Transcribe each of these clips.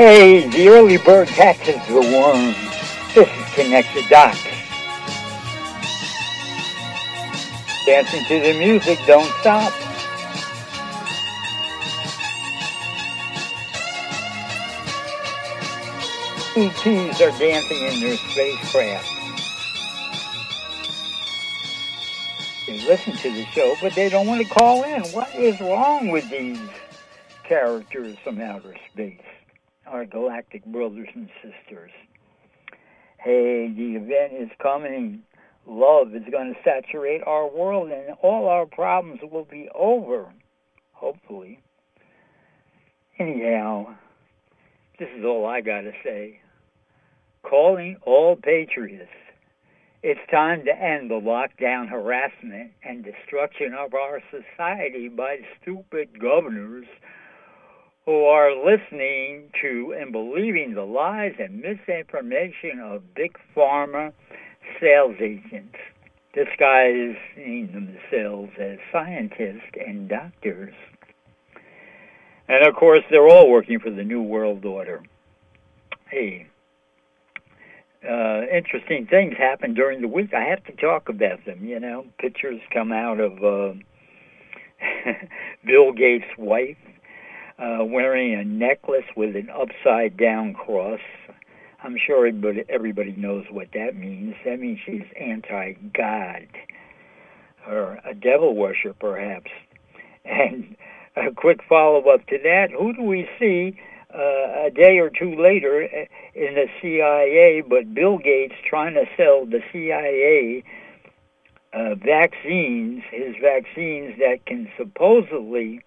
Hey, the early bird catches the worm. This is Connect the Dots. Dancing to the music, don't stop. ETs are dancing in their spacecraft. They listen to the show, but they don't want to call in. What is wrong with these characters from outer space? Our galactic brothers and sisters. Hey, the event is coming. Love is going to saturate our world and all our problems will be over. Hopefully. Anyhow, this is all I got to say. Calling all patriots. It's time to end the lockdown harassment and destruction of our society by stupid governors who are listening to and believing the lies and misinformation of big pharma sales agents, disguising themselves as scientists and doctors. And of course, they're all working for the New World Order. Hey, interesting things happened during the week. I have to talk about them, you know. Pictures come out of Bill Gates' wife wearing a necklace with an upside-down cross. I'm sure everybody knows what that means. That means she's anti-God, or a devil worshiper, perhaps. And a quick follow-up to that, who do we see a day or two later in the CIA, but Bill Gates trying to sell the CIA vaccines, his vaccines that can supposedly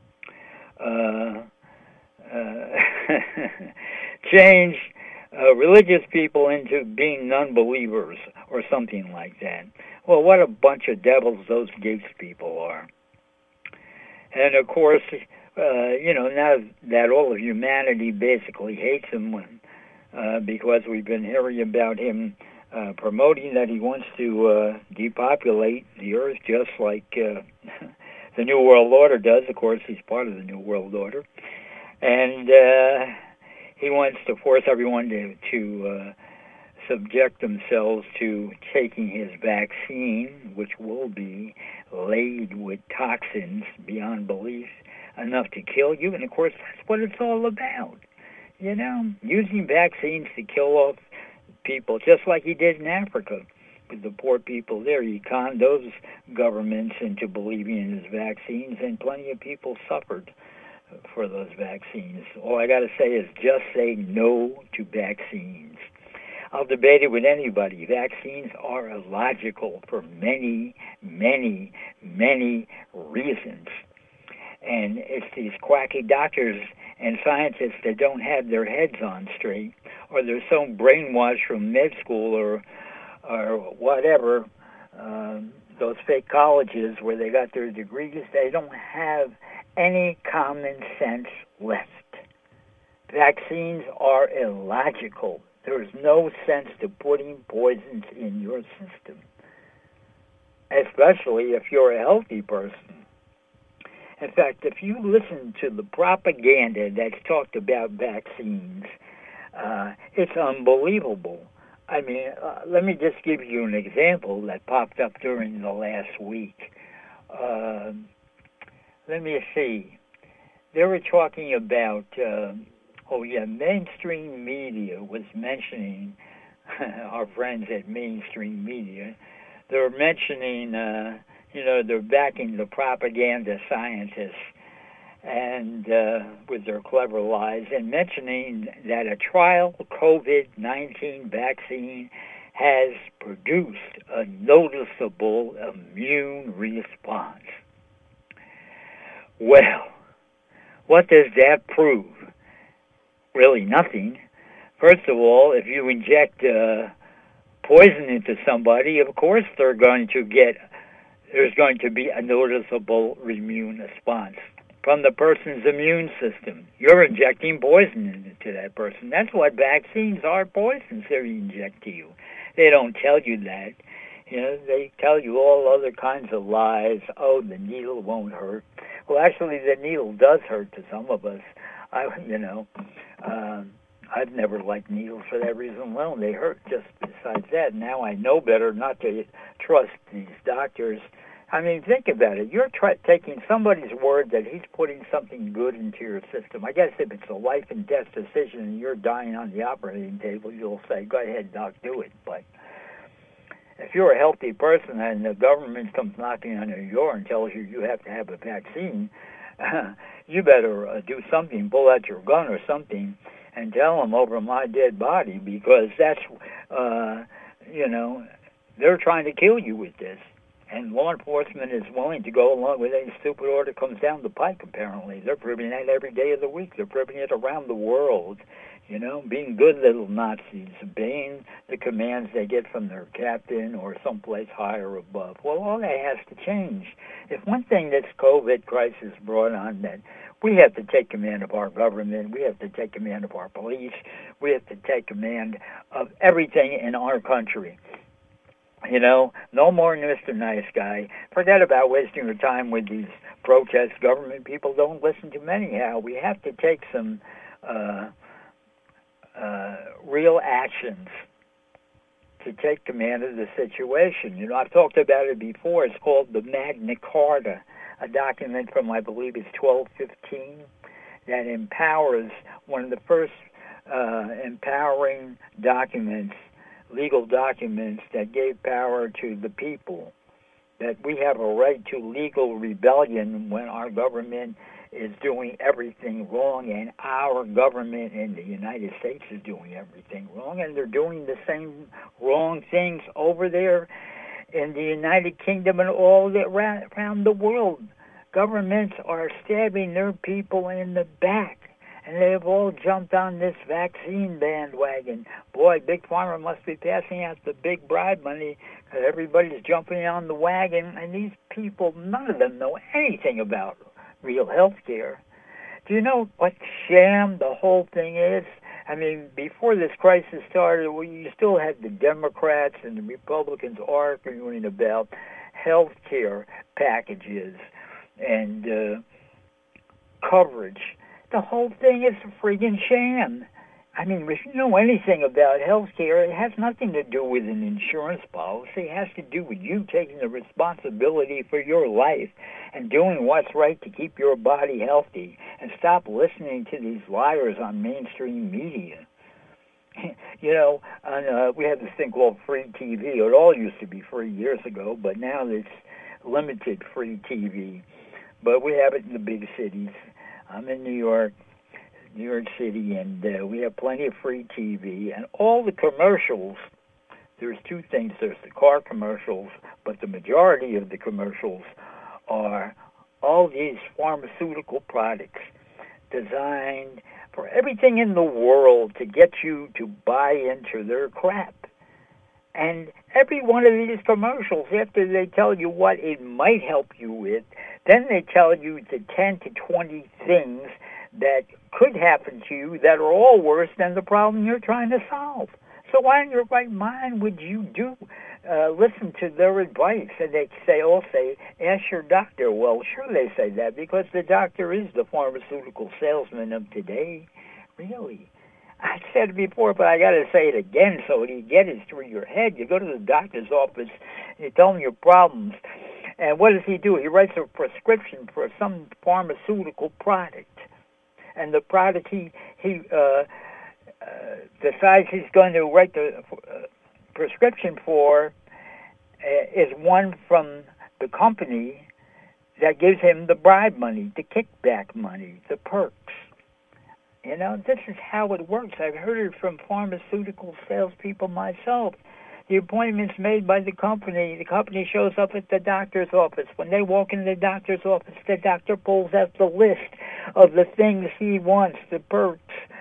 change religious people into being non-believers or something like that. Well, what a bunch of devils those Gates people are. And of course, now that all of humanity basically hates him because we've been hearing about him promoting that he wants to depopulate the earth just like the New World Order does. Of course, he's part of the New World Order. And he wants to force everyone to subject themselves to taking his vaccine, which will be laid with toxins beyond belief, enough to kill you. And, of course, that's what it's all about, you know, using vaccines to kill off people, just like he did in Africa with the poor people there. He conned those governments into believing in his vaccines, and plenty of people suffered for those vaccines. All I got to say is just say no to vaccines. I'll debate it with anybody. Vaccines are illogical for many, many, many reasons. And it's these quacky doctors and scientists that don't have their heads on straight, or they're so brainwashed from med school or whatever, those fake colleges where they got their degrees, they don't have any common sense left. Vaccines are illogical. There is no sense to putting poisons in your system, especially if you're a healthy person. In fact, if you listen to the propaganda that's talked about vaccines, it's unbelievable. I mean, let me just give you an example that popped up during the last week. Let me see. They were talking about, mainstream media was mentioning, our friends at mainstream media, they were mentioning, they're backing the propaganda scientists and with their clever lies, and mentioning that a trial COVID-19 vaccine has produced a noticeable immune response. Well, what does that prove? Really nothing. First of all, if you inject poison into somebody, of course there's going to be a noticeable immune response from the person's immune system. You're injecting poison into that person. That's what vaccines are, poisons they inject to you. They don't tell you that. You know, they tell you all other kinds of lies. Oh, the needle won't hurt. Well, actually, the needle does hurt to some of us. I've never liked needles for that reason alone. They hurt just besides that. Now I know better not to trust these doctors. I mean, think about it. You're taking somebody's word that he's putting something good into your system. I guess if it's a life and death decision and you're dying on the operating table, you'll say, go ahead, doc, do it. But if you're a healthy person and the government comes knocking on your door and tells you you have to have a vaccine, you better do something, pull out your gun or something, and tell them over my dead body, because that's, they're trying to kill you with this. And law enforcement is willing to go along with any stupid order comes down the pike, apparently. They're proving that every day of the week. They're proving it around the world, being good little Nazis, obeying the commands they get from their captain or someplace higher above. Well, all that has to change. If one thing this COVID crisis brought on, that we have to take command of our government, we have to take command of our police, we have to take command of everything in our country. No more Mr. Nice Guy. Forget about wasting your time with these protest government people. Don't listen to them anyhow. We have to take some real actions to take command of the situation. I've talked about it before. It's called the Magna Carta, a document from, I believe it's 1215, that empowers, one of the first empowering documents, legal documents that gave power to the people, that we have a right to legal rebellion when our government is doing everything wrong, and our government in the United States is doing everything wrong, and they're doing the same wrong things over there in the United Kingdom and all around the world. Governments are stabbing their people in the back. And they have all jumped on this vaccine bandwagon. Boy, Big Pharma must be passing out the big bribe money because everybody's jumping on the wagon. And these people, none of them know anything about real health care. Do you know what sham the whole thing is? I mean, before this crisis started, you still had the Democrats and the Republicans arguing about health care packages and coverage. The whole thing is a friggin' sham. I mean, if you know anything about health care, it has nothing to do with an insurance policy. It has to do with you taking the responsibility for your life and doing what's right to keep your body healthy, and stop listening to these liars on mainstream media. We have this thing called free TV. It all used to be free years ago, but now it's limited free TV. But we have it in the big cities. I'm in New York City, and we have plenty of free TV. And all the commercials, there's two things. There's the car commercials, but the majority of the commercials are all these pharmaceutical products designed for everything in the world to get you to buy into their crap. And every one of these commercials, after they tell you what it might help you with, then they tell you the 10 to 20 things that could happen to you that are all worse than the problem you're trying to solve. So why in your right mind would you listen to their advice? And they say, ask your doctor. Well, sure they say that because the doctor is the pharmaceutical salesman of today. Really. I said it before, but I got to say it again so you get it through your head. You go to the doctor's office, you tell him your problems, and what does he do? He writes a prescription for some pharmaceutical product, and the product he decides he's going to write the prescription for is one from the company that gives him the bribe money, the kickback money, the perks. This is how it works. I've heard it from pharmaceutical salespeople myself. The appointment's made by the company. The company shows up at the doctor's office. When they walk in the doctor's office, the doctor pulls out the list of the things he wants, the perks,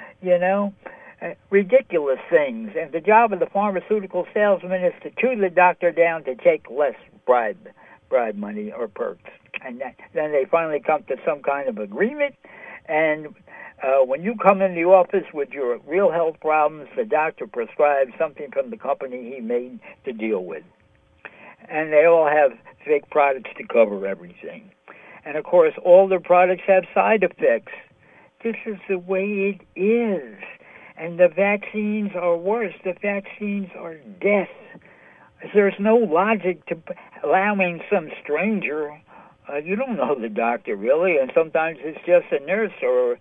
ridiculous things. And the job of the pharmaceutical salesman is to tune the doctor down to take less bribe money or perks. And then they finally come to some kind of agreement, and when you come in the office with your real health problems, the doctor prescribes something from the company he made to deal with. And they all have fake products to cover everything. And, of course, all their products have side effects this is the way it is. And the vaccines are worse. The vaccines are death. There's no logic to allowing some stranger, you don't know the doctor really, and sometimes it's just a nurse or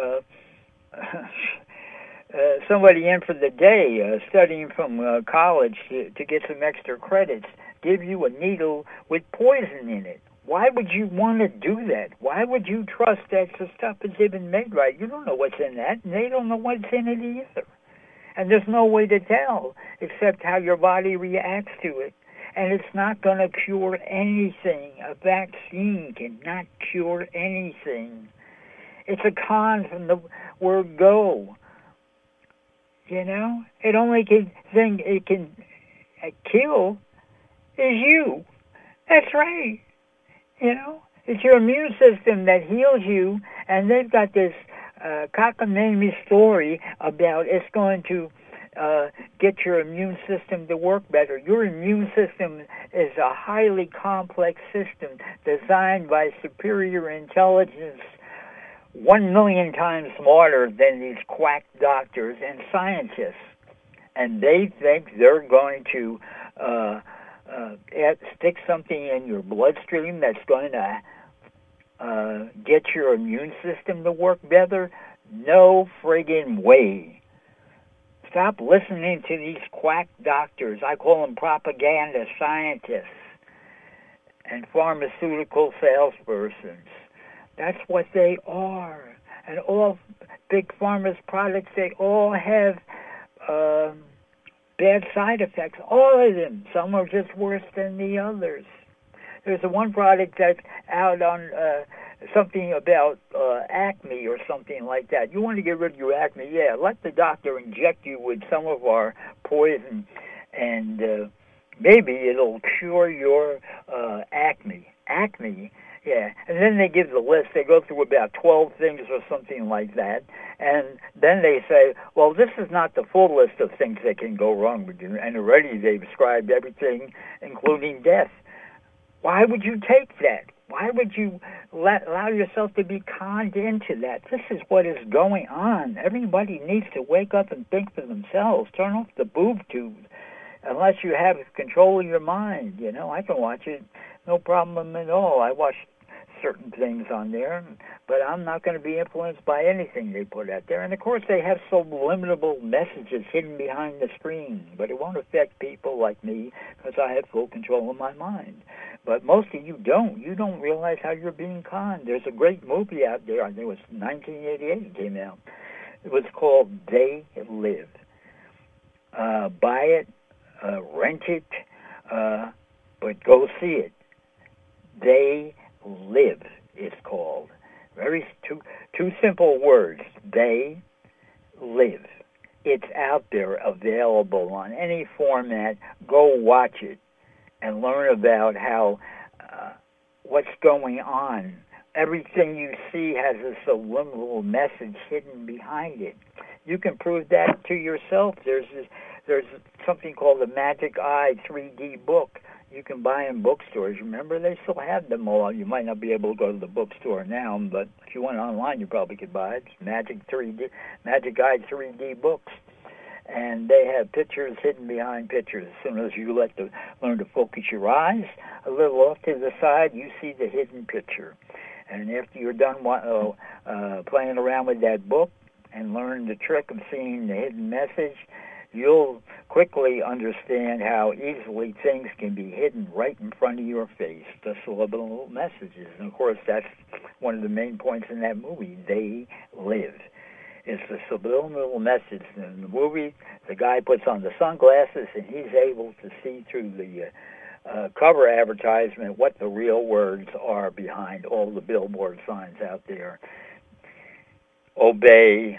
somebody in for the day studying from college to get some extra credits, give you a needle with poison in it. Why would you want to do that? Why would you trust that the stuff has been made right? You don't know what's in that, and they don't know what's in it either. And there's no way to tell except how your body reacts to it. And it's not going to cure anything. A vaccine cannot cure anything. It's a con from the word go. You know? It only thing it can kill is you. That's right. You know? It's your immune system that heals you, and they've got this cockamamie story about it's going to get your immune system to work better. Your immune system is a highly complex system designed by superior intelligence 1 million times smarter than these quack doctors and scientists. And they think they're going to stick something in your bloodstream that's going to get your immune system to work better? No friggin' way. Stop listening to these quack doctors. I call them propaganda scientists and pharmaceutical salespersons. That's what they are. And all big pharma's products, they all have bad side effects. All of them. Some are just worse than the others. There's one product that's out on something about acne or something like that. You want to get rid of your acne? Yeah, let the doctor inject you with some of our poison, and maybe it'll cure your acne. Acne, yeah. And then they give the list. They go through about 12 things or something like that, and then they say, well, this is not the full list of things that can go wrong with you, and already they've described everything, including death. Why would you take that? Why would you allow yourself to be conned into that? This is what is going on. Everybody needs to wake up and think for themselves. Turn off the boob tube. Unless you have control of your mind, you know, I can watch it, no problem at all. I watch certain things on there, but I'm not going to be influenced by anything they put out there. And of course, they have subliminal messages hidden behind the screen, but it won't affect people like me because I have full control of my mind. But most of you don't. You don't realize how you're being conned. There's a great movie out there. I think it was 1988 it came out. It was called They Live. Buy it, rent it, but go see it. They Live, it's called. Very two simple words. They Live. It's out there, available on any format. Go watch it and learn about how what's going on. Everything you see has a subliminal message hidden behind it. You can prove that to yourself. There's something called the Magic Eye 3D book. You can buy in bookstores. Remember, they still have them all. You might not be able to go to the bookstore now, but if you went online, you probably could buy it. It's Magic Eye 3D books. And they have pictures hidden behind pictures. As soon as you learn to focus your eyes a little off to the side, you see the hidden picture. And after you're done playing around with that book and learn the trick of seeing the hidden message, you'll quickly understand how easily things can be hidden right in front of your face, the subliminal messages. And, of course, that's one of the main points in that movie, They Live. It's the subliminal message. In the movie, the guy puts on the sunglasses, and he's able to see through the cover advertisement what the real words are behind all the billboard signs out there. Obey,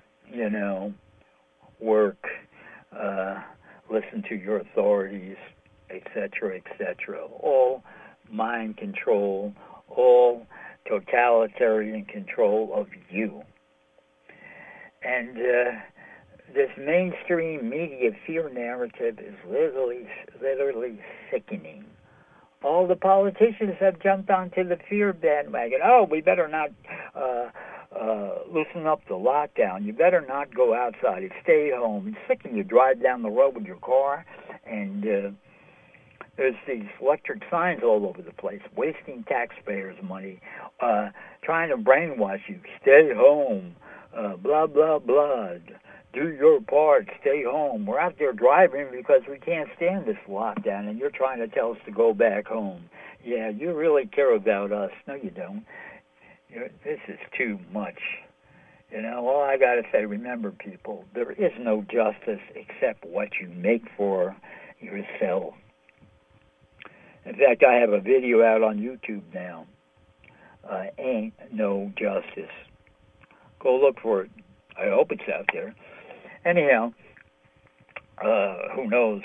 work, listen to your authorities, etc., etc. All mind control, all totalitarian control of you. And this mainstream media fear narrative is literally sickening. All the politicians have jumped onto the fear bandwagon. Oh, we better not loosen up the lockdown. You better not go outside. You stay home. It's sick when you drive down the road with your car, and there's these electric signs all over the place, wasting taxpayers' money, trying to brainwash you. Stay home, blah, blah, blah. Do your part, stay home. We're out there driving because we can't stand this lockdown, and you're trying to tell us to go back home. Yeah, you really care about us. No, you don't. This is too much. All I got to say, remember, people, there is no justice except what you make for yourself. In fact, I have a video out on YouTube now. Ain't no justice. Go look for it. I hope it's out there. Anyhow, who knows?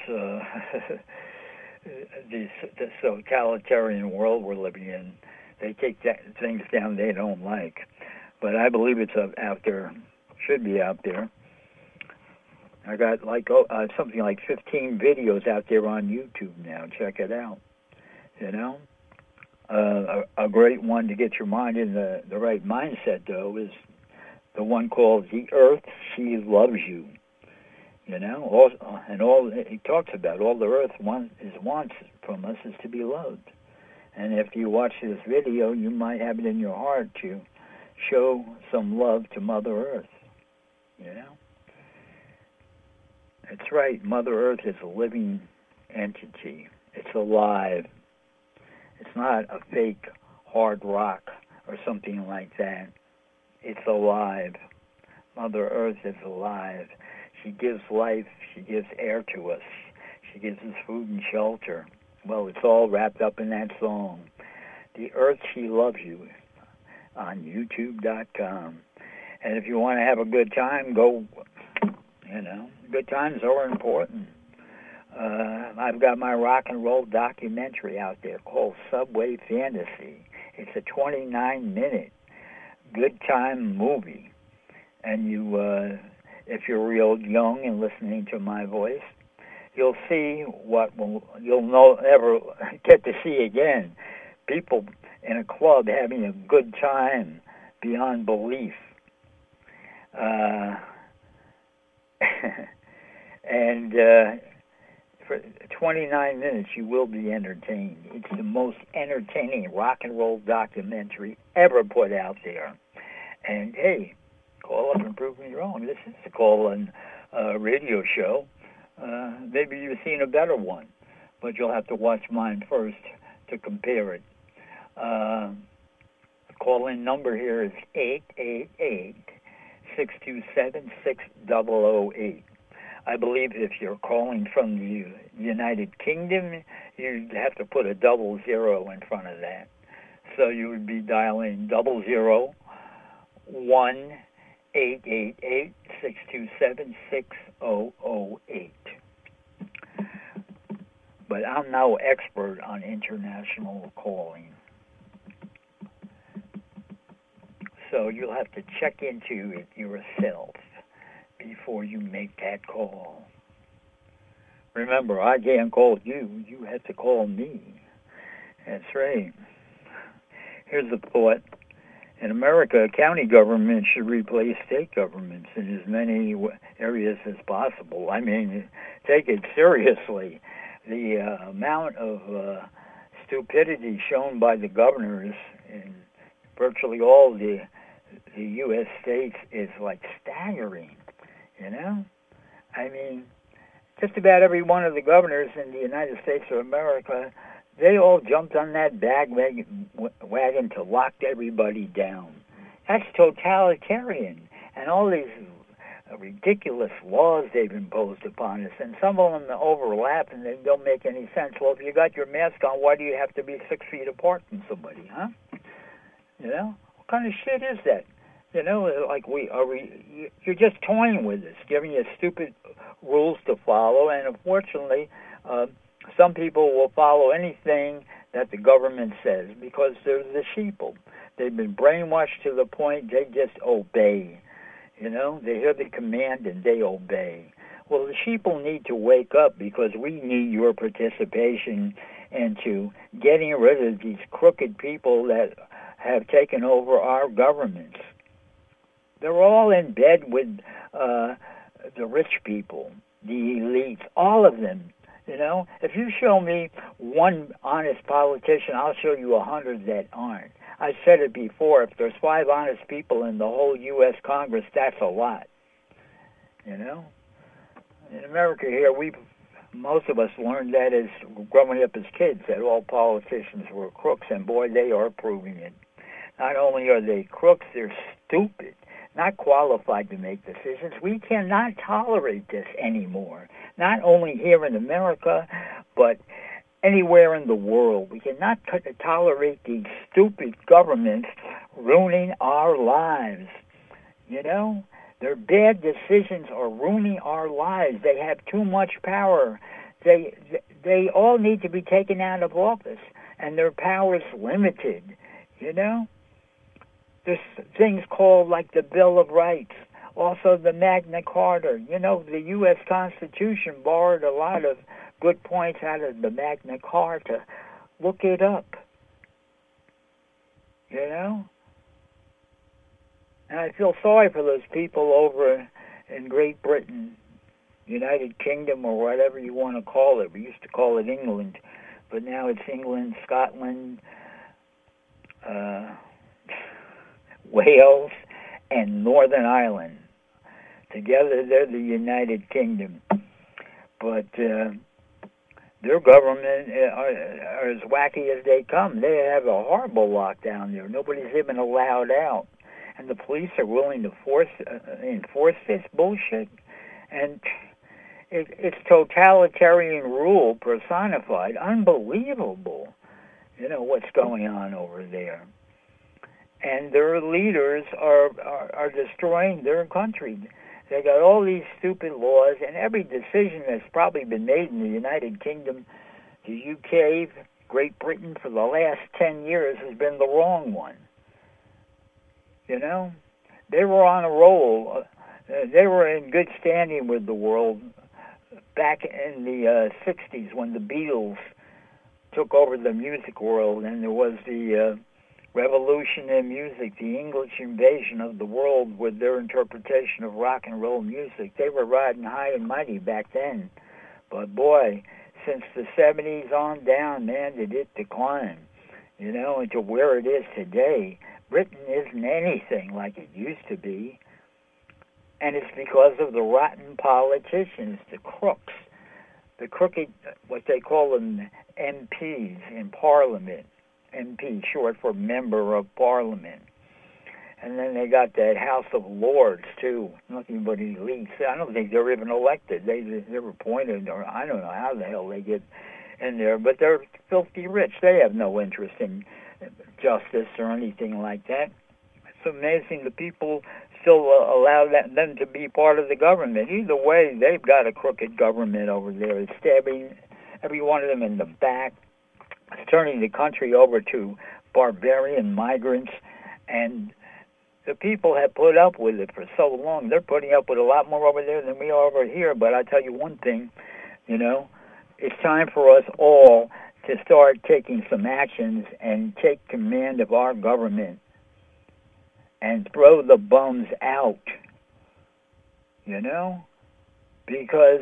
The totalitarian world we're living in, they take things down they don't like. But I believe it's out there. Should be out there. I got something like 15 videos out there on YouTube now. Check it out. A great one to get your mind in the right mindset, though, is the one called The Earth, She Loves You. And all he talks about, all the Earth wants from us is to be loved. And after you watch this video, you might have it in your heart to show some love to Mother Earth. That's right. Mother Earth is a living entity. It's alive. It's not a fake hard rock or something like that. It's alive. Mother Earth is alive. She gives life. She gives air to us. She gives us food and shelter. Well, it's all wrapped up in that song. The Earth, She Loves You, on YouTube.com. And if you want to have a good time, go, good times are important. I've got my rock and roll documentary out there called Subway Fantasy. It's a 29-minute good time movie. And you, if you're real young and listening to my voice, you'll see you'll never get to see again. People in a club having a good time beyond belief. And for 29 minutes, you will be entertained. It's the most entertaining rock and roll documentary ever put out there. And hey, call up and prove me wrong. This is a call-in radio show. Maybe you've seen a better one, but you'll have to watch mine first to compare it. The call-in number here is 888-627-6008. I believe if you're calling from the United Kingdom, you'd have to put a 00 in front of that. So you would be dialing 001-888-627-6008. But I'm no expert on international calling. So you'll have to check into it yourself before you make that call. Remember, I can't call you. You have to call me. That's right. Here's the thought. In America, county government should replace state governments in as many areas as possible. I mean, take it seriously. The amount of stupidity shown by the governors in virtually all the U.S. states is like staggering, I mean, just about every one of the governors in the United States of America, they all jumped on that wagon to lock everybody down. That's totalitarian. And all these ridiculous laws they've imposed upon us, and some of them overlap and they don't make any sense. Well, if you got your mask on, why do you have to be 6 feet apart from somebody, huh? What kind of shit is that? Like you're just toying with us, giving you stupid rules to follow, and unfortunately, some people will follow anything that the government says because they're the sheeple. They've been brainwashed to the point they just obey. They hear the command and they obey. Well, the sheeple need to wake up because we need your participation into getting rid of these crooked people that have taken over our governments. They're all in bed with the rich people, the elites, all of them. You know, if you show me one honest politician, I'll show you 100 that aren't. I said it before, if there's 5 honest people in the whole U.S. Congress, that's a lot. You know? In America here, most of us learned that as growing up as kids, that all politicians were crooks, and boy, they are proving it. Not only are they crooks, they're stupid, not qualified to make decisions. We cannot tolerate this anymore, not only here in America, but anywhere in the world. We cannot tolerate these stupid governments ruining our lives. You know, their bad decisions are ruining our lives. They have too much power. They all need to be taken out of office, and their power is limited, you know? There's things called like the Bill of Rights, also the Magna Carta. You know, the U.S. Constitution borrowed a lot of good points out of the Magna Carta. Look it up, you know? And I feel sorry for those people over in Great Britain, United Kingdom, or whatever you want to call it. We used to call it England, but now it's England, Scotland, Wales, and Northern Ireland. Together, they're the United Kingdom. But their government are as wacky as they come. They have a horrible lockdown there. Nobody's even allowed out. And the police are willing to enforce this bullshit. And it's totalitarian rule personified. Unbelievable, you know, what's going on over there. And their leaders are destroying their country. They got all these stupid laws, and every decision that's probably been made in the United Kingdom, the UK, Great Britain for the last 10 years has been the wrong one. You know? They were on a roll. They were in good standing with the world back in the 60s when the Beatles took over the music world, and there was the revolution in music, the English invasion of the world with their interpretation of rock and roll music. They were riding high and mighty back then. But boy, since the 70s on down, man, did it decline, you know, into where it is today. Britain isn't anything like it used to be. And it's because of the rotten politicians, the crooks, the crooked, what they call them, MPs in Parliament. MP, short for Member of Parliament. And then they got that House of Lords, too. Nothing but elites. I don't think they're even elected. They're appointed, or I don't know how the hell they get in there. But they're filthy rich. They have no interest in justice or anything like that. It's amazing the people still allow them to be part of the government. Either way, they've got a crooked government over there. It's stabbing every one of them in the back. It's turning the country over to barbarian migrants, and the people have put up with it for so long. They're putting up with a lot more over there than we are over here, but I tell you one thing, you know, it's time for us all to start taking some actions and take command of our government and throw the bums out, you know, because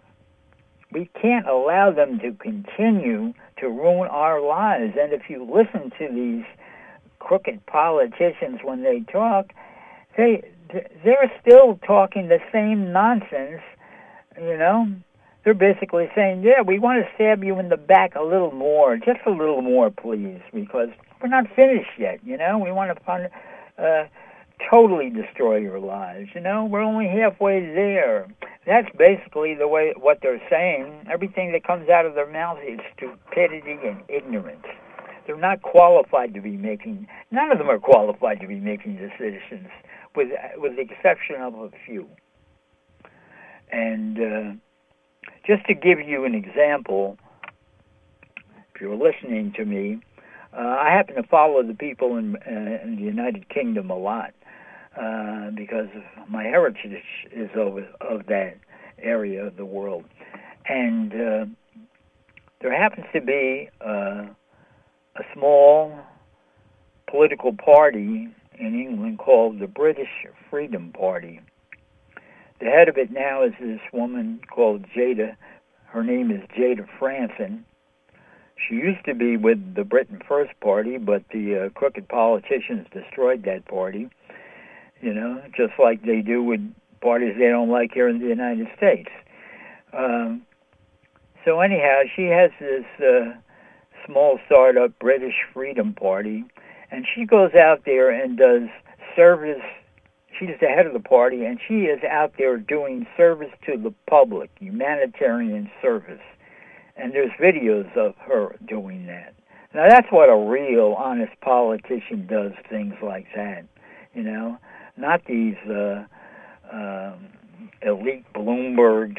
we can't allow them to continue to ruin our lives. And if you listen to these crooked politicians when they talk, they're still talking the same nonsense, you know. They're basically saying, yeah, we want to stab you in the back a little more, just a little more, please, because we're not finished yet, you know. We want to totally destroy your lives, you know. We're only halfway there. That's basically the way what they're saying. Everything that comes out of their mouth is stupidity and ignorance. They're not qualified to be making. None of them are qualified to be making decisions, with the exception of a few. And just to give you an example, if you're listening to me, I happen to follow the people in the United Kingdom a lot. Because my heritage is of that area of the world. And there happens to be a small political party in England called the British Freedom Party. The head of it now is this woman called Jada. Her name is Jada Franson. She used to be with the Britain First Party, but the crooked politicians destroyed that party, just like they do with parties they don't like here in the United States. So anyhow, she has this small startup British Freedom Party, and she goes out there and does service. She's the head of the party, and she is out there doing service to the public, humanitarian service. And there's videos of her doing that. Now, that's what a real, honest politician does, things like that, not these elite Bloombergs,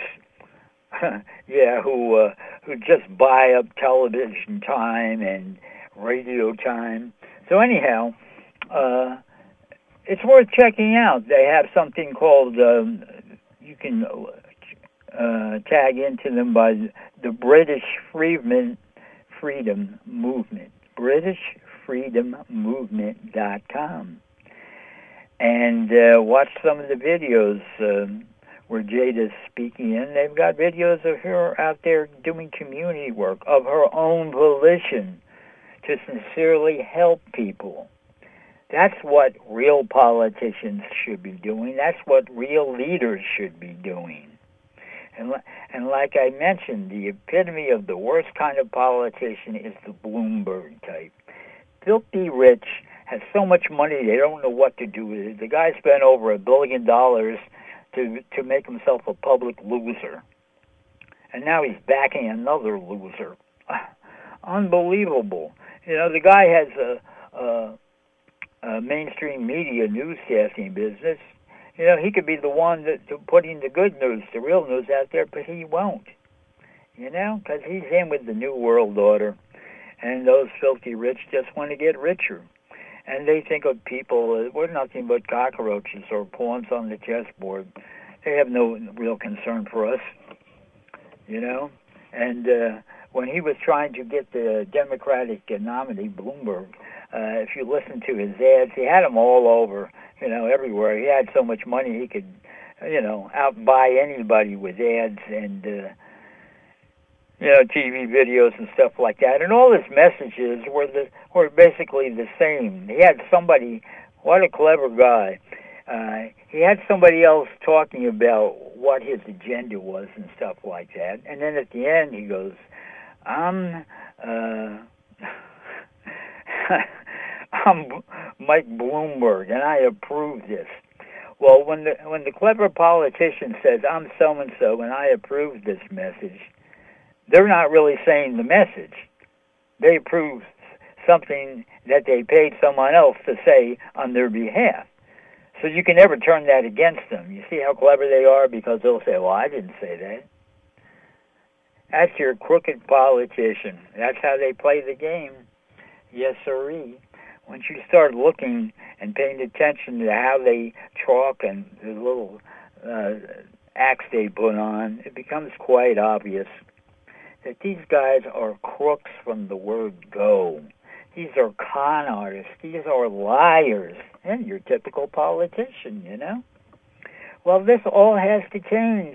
who just buy up television time and radio time. So anyhow, it's worth checking out. They have something called, you can tag into them by the British Freedom Movement, BritishFreedomMovement.com. And watch some of the videos where Jada's speaking in. They've got videos of her out there doing community work of her own volition to sincerely help people. That's what real politicians should be doing. That's what real leaders should be doing. And like I mentioned, the epitome of the worst kind of politician is the Bloomberg type. Filthy rich, has so much money they don't know what to do with it. The guy spent over $1 billion to make himself a public loser. And now he's backing another loser. Unbelievable. The guy has a mainstream media newscasting business. He could be the one that putting the good news, the real news out there, but he won't. Because he's in with the New World Order, and those filthy rich just want to get richer. And they think of people, we're nothing but cockroaches or pawns on the chessboard. They have no real concern for us, And when he was trying to get the Democratic nominee, Bloomberg, if you listen to his ads, he had them all over, everywhere. He had so much money he could, outbuy anybody with ads and, TV videos and stuff like that. And all his messages were basically the same. He had somebody, what a clever guy. He had somebody else talking about what his agenda was and stuff like that. And then at the end he goes, I'm Mike Bloomberg, and I approve this. Well, when the clever politician says, I'm so-and-so, and I approve this message, they're not really saying the message. They approve something that they paid someone else to say on their behalf. So you can never turn that against them. You see how clever they are? Because they'll say, well, I didn't say that. That's your crooked politician. That's how they play the game. Yes, sirree. Once you start looking and paying attention to how they talk and the little acts they put on, it becomes quite obvious that these guys are crooks from the word go. These are con artists. These are liars. And your typical politician, Well, this all has to change,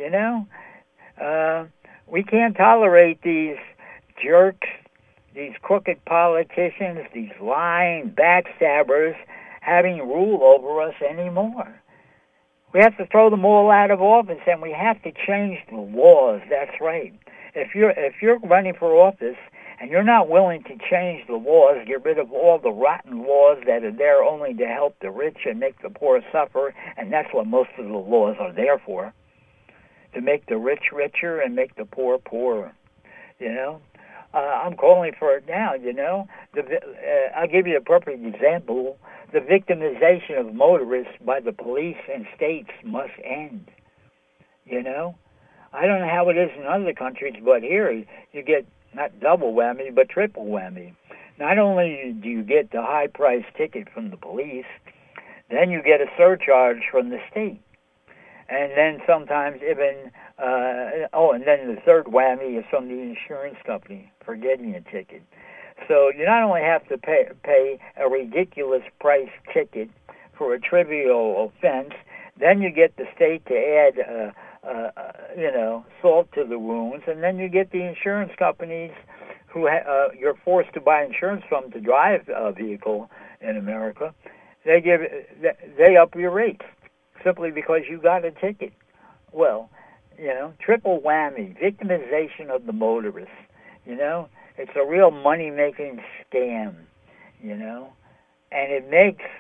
We can't tolerate these jerks, these crooked politicians, these lying backstabbers having rule over us anymore. We have to throw them all out of office, and we have to change the laws. That's right. If you're running for office and you're not willing to change the laws, get rid of all the rotten laws that are there only to help the rich and make the poor suffer, and that's what most of the laws are there for, to make the rich richer and make the poor poorer, I'm calling for it now, I'll give you a perfect example. The victimization of motorists by the police and states must end, I don't know how it is in other countries, but here you get not double whammy, but triple whammy. Not only do you get the high-priced ticket from the police, then you get a surcharge from the state. And then sometimes even, and then the third whammy is from the insurance company for getting a ticket. So you not only have to pay a ridiculous price ticket for a trivial offense, then you get the state to add, salt to the wounds, and then you get the insurance companies who you're forced to buy insurance from to drive a vehicle in America. They up your rates simply because you got a ticket. Well, triple whammy, victimization of the motorists. It's a real money-making scam, and it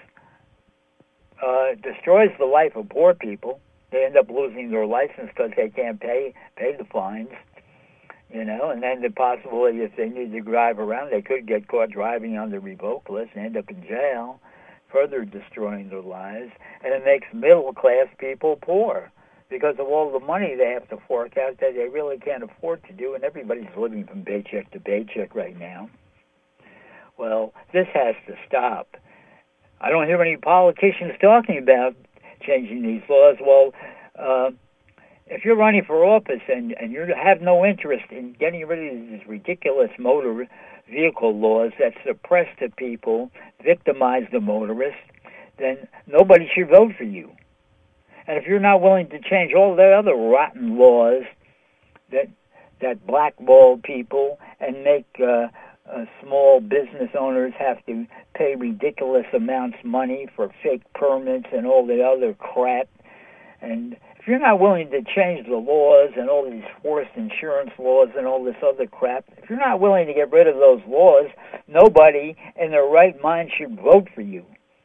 destroys the life of poor people. They end up losing their license because they can't pay the fines, and then the possibility if they need to drive around, they could get caught driving on the revoked list and end up in jail, further destroying their lives. And it makes middle-class people poor because of all the money they have to fork out that they really can't afford to do, and everybody's living from paycheck to paycheck right now. Well, this has to stop. I don't hear any politicians talking about changing these laws. Well, if you're running for office and you have no interest in getting rid of these ridiculous motor vehicle laws that suppress the people, victimize the motorists, then nobody should vote for you. And if you're not willing to change all the other rotten laws that blackball people and make small business owners have to pay ridiculous amounts of money for fake permits and all the other crap, and if you're not willing to change the laws and all these forced insurance laws and all this other crap, if you're not willing to get rid of those laws, nobody in their right mind should vote for you.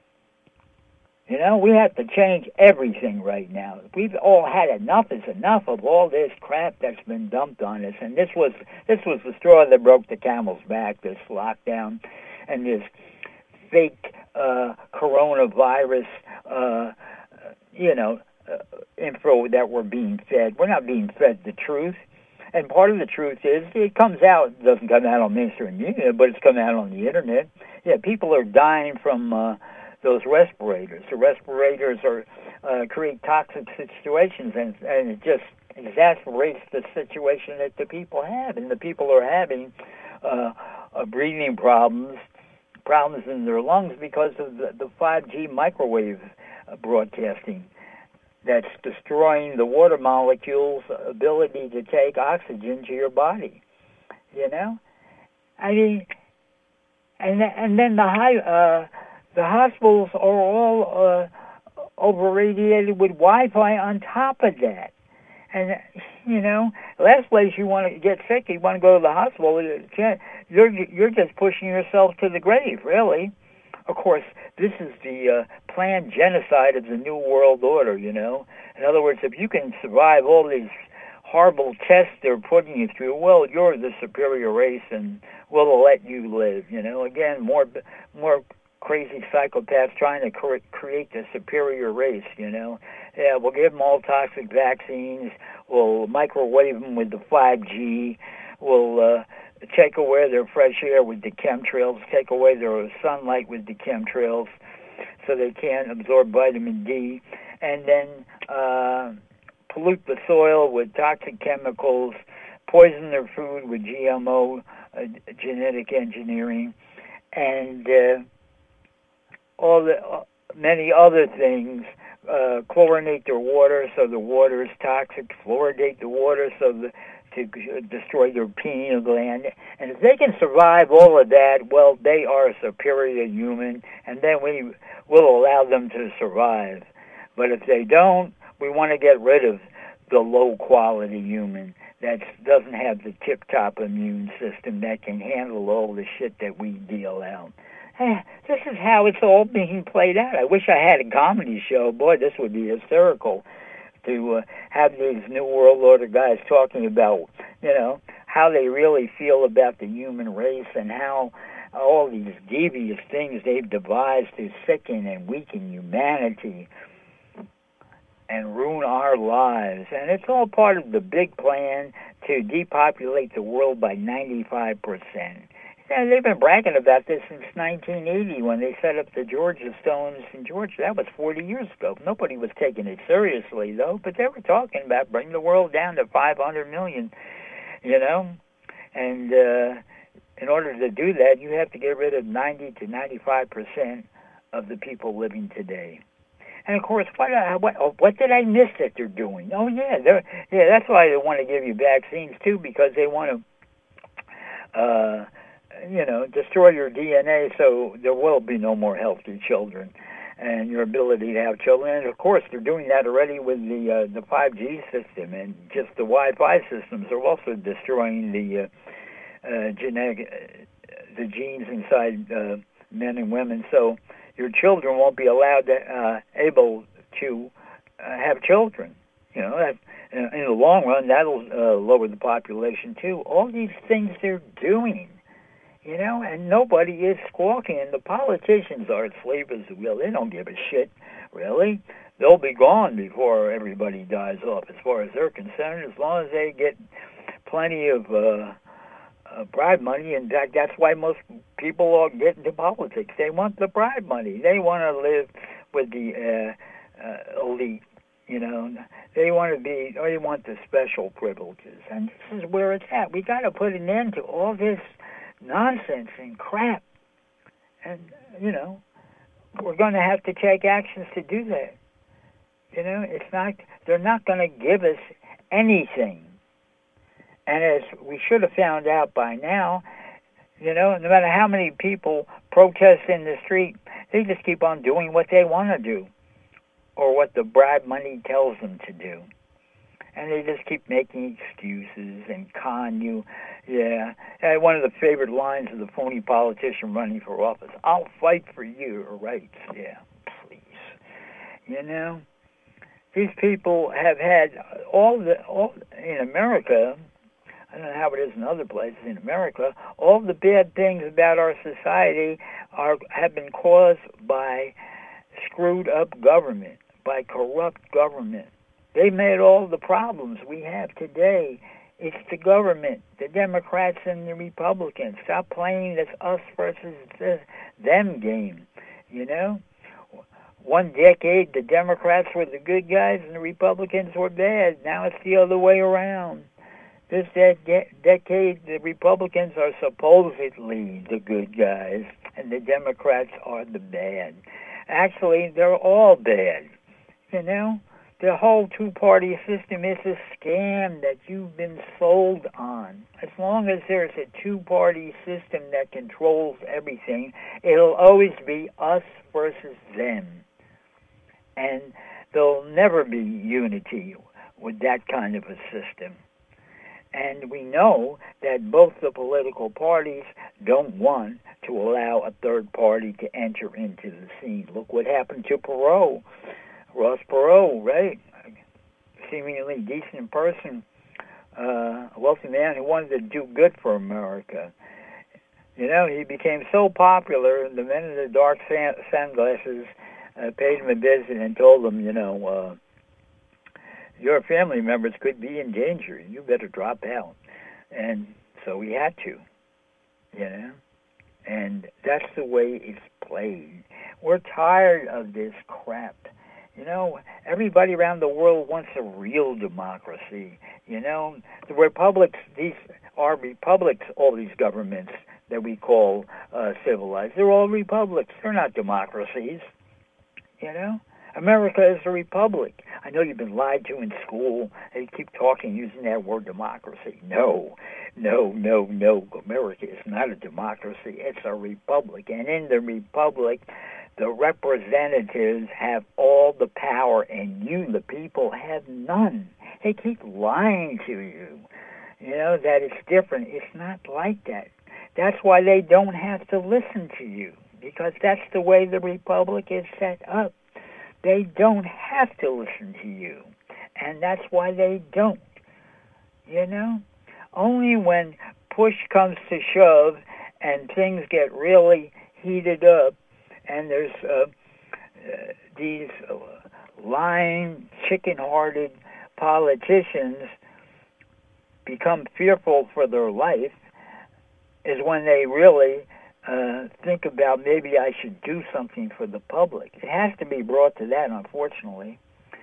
We have to change everything right now. We've all had enough is enough of all this crap that's been dumped on us. And this was the straw that broke the camel's back, this lockdown and this fake coronavirus, info that we're being fed. We're not being fed the truth. And part of the truth is it doesn't come out on mainstream media, but it's coming out on the Internet. Yeah, people are dying from those respirators. The respirators create toxic situations, and it just exacerbates the situation that the people have. And the people are having breathing problems in their lungs because of the 5G microwave broadcasting that's destroying the water molecules' ability to take oxygen to your body. I mean, and then the hospitals are all over-radiated with Wi-Fi on top of that. And, last place you want to get sick, you want to go to the hospital, you're just pushing yourself to the grave, really. Of course, this is the planned genocide of the New World Order, In other words, if you can survive all these horrible tests they're putting you through, well, you're the superior race and we'll let you live, Again, more crazy psychopaths trying to create the superior race, Yeah, we'll give them all toxic vaccines. We'll microwave them with the 5G. We'll take away their fresh air with the chemtrails, take away their sunlight with the chemtrails so they can't absorb vitamin D, and then pollute the soil with toxic chemicals, poison their food with GMO, genetic engineering, and many other things. Chlorinate their water so the water is toxic, fluoridate the water to destroy their pineal gland. And if they can survive all of that, well, they are a superior human, and then we will allow them to survive. But if they don't, we want to get rid of the low-quality human that doesn't have the tip-top immune system that can handle all the shit that we deal out. This is how it's all being played out. I wish I had a comedy show. Boy, this would be hysterical to have these New World Order guys talking about, how they really feel about the human race and how all these devious things they've devised to sicken and weaken humanity and ruin our lives. And it's all part of the big plan to depopulate the world by 95%. They've been bragging about this since 1980 when they set up the Georgia Stones in Georgia. That was 40 years ago. Nobody was taking it seriously, though, but they were talking about bringing the world down to 500 million, And in order to do that, you have to get rid of 90 to 95% of the people living today. And of course, what did I miss that they're doing? Oh yeah, that's why they want to give you vaccines too, because they want to, destroy your DNA, so there will be no more healthy children, and your ability to have children. And of course, they're doing that already with the 5G system, and just the Wi-Fi systems are also destroying the genes inside men and women. So your children won't be allowed to able to have children. That, in the long run, that'll lower the population too. All these things they're doing, and nobody is squawking. And the politicians are asleep as the wheel. They don't give a shit, really. They'll be gone before everybody dies off, as far as they're concerned, as long as they get plenty of bribe money. In fact, that's why most people all get into politics. They want the bribe money. They want to live with the elite. They want the special privileges, and this is where it's at. We got to put an end to all this nonsense and crap, and we're going to have to take actions to do that. They're not going to give us anything. And as we should have found out by now, no matter how many people protest in the street, they just keep on doing what they want to do, or what the bribe money tells them to do. And they just keep making excuses and con you. Yeah. One of the favorite lines of the phony politician running for office: "I'll fight for your rights." Yeah, please. These people have had all in America. I don't know how it is in other places in America. All the bad things about our society have been caused by screwed up government, by corrupt government. They made all the problems we have today. It's the government, the Democrats and the Republicans. Stop playing this us versus them game. One decade, the Democrats were the good guys and the Republicans were bad. Now it's the other way around. This decade, the Republicans are supposedly the good guys, and the Democrats are the bad. Actually, they're all bad. The whole two-party system is a scam that you've been sold on. As long as there's a two-party system that controls everything, it'll always be us versus them. And there'll never be unity with that kind of a system. And we know that both the political parties don't want to allow a third party to enter into the scene. Look what happened to Perot. Ross Perot, right? Seemingly decent person, a wealthy man who wanted to do good for America. He became so popular, the men in the dark sunglasses paid him a visit and told him, your family members could be in danger. You better drop out. And so he had to, And that's the way it's played. We're tired of this crap. Everybody around the world wants a real democracy. The republics, these are republics, all these governments that we call civilized. They're all republics. They're not democracies. America is a republic. I know you've been lied to in school. They keep using that word democracy. No. America is not a democracy. It's a republic. And in the republic, the representatives have all the power, and you, the people, have none. They keep lying to you, that it's different. It's not like that. That's why they don't have to listen to you, because that's the way the republic is set up. They don't have to listen to you, and that's why they don't. Only when push comes to shove and things get really heated up, and there's these lying, chicken-hearted politicians become fearful for their life, is when they really think about, maybe I should do something for the public. It has to be brought to that, unfortunately,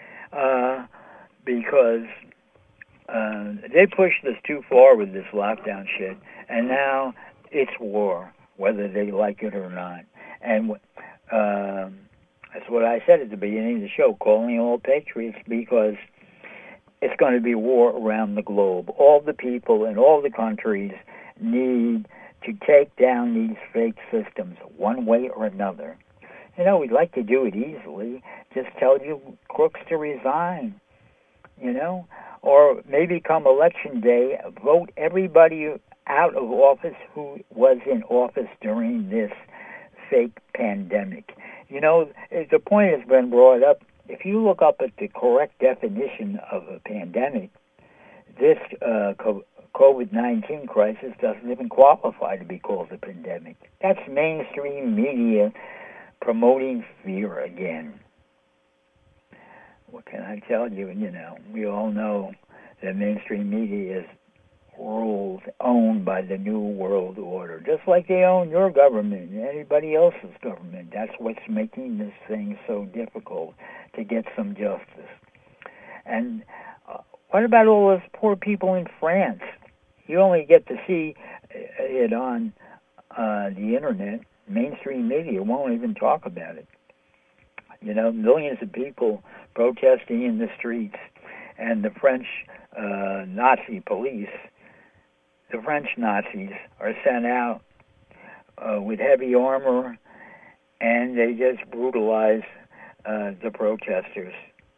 because they pushed us too far with this lockdown shit, and now It's war, whether they like it or not. And that's what I said at the beginning of the show, calling all patriots, because it's going to be war around the globe. All the people in all the countries need to take down these fake systems one way or another. You know, we'd like to do it easily. Just tell you crooks to resign, you know? Or maybe come election day, vote everybody out of office who was in office during this fake pandemic. You know, the point has been brought up. If you look up at the correct definition of a pandemic, this COVID-19 crisis doesn't even qualify to be called a pandemic. That's mainstream media promoting fear again. What can I tell you? You know, we all know that mainstream media is ruled, owned by the New World Order, just like they own your government and anybody else's government. That's what's making this thing so difficult to get some justice. And what about all those poor people in France? You only get to see it on the internet. Mainstream media won't even talk about it. You know, millions of people protesting in the streets, and the French Nazi police, the French Nazis, are sent out with heavy armor, and they just brutalize the protesters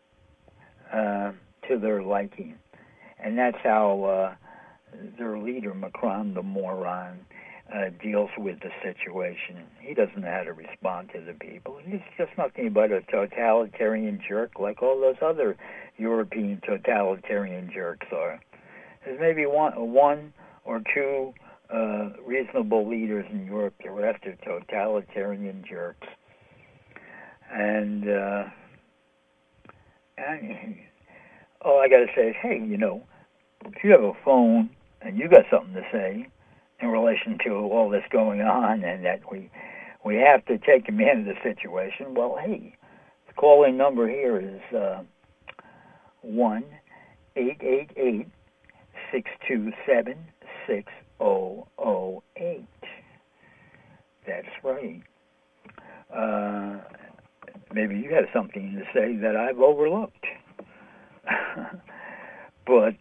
to their liking. And that's how their leader, Macron, the moron, deals with the situation. He doesn't know how to respond to the people. He's just nothing but a totalitarian jerk like all those other European totalitarian jerks are. There's maybe one or two reasonable leaders in Europe. The rest are totalitarian jerks. And all I got to say is, hey, you know, if you have a phone and you got something to say in relation to all this going on, and that we have to take command of the situation, well, hey, the call-in number here is 1-888-627-6008. That's right. Maybe you have something to say that I've overlooked. But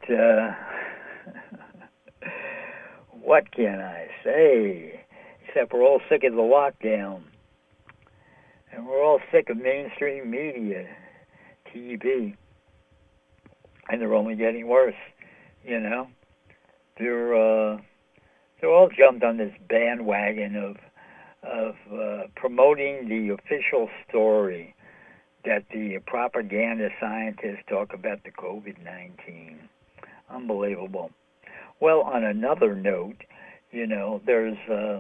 what can I say? Except we're all sick of the lockdown. And we're all sick of mainstream media, TV. And they're only getting worse, you know. They're all jumped on this bandwagon of promoting the official story that the propaganda scientists talk about the COVID-19. Unbelievable. Well, on another note, you know, there's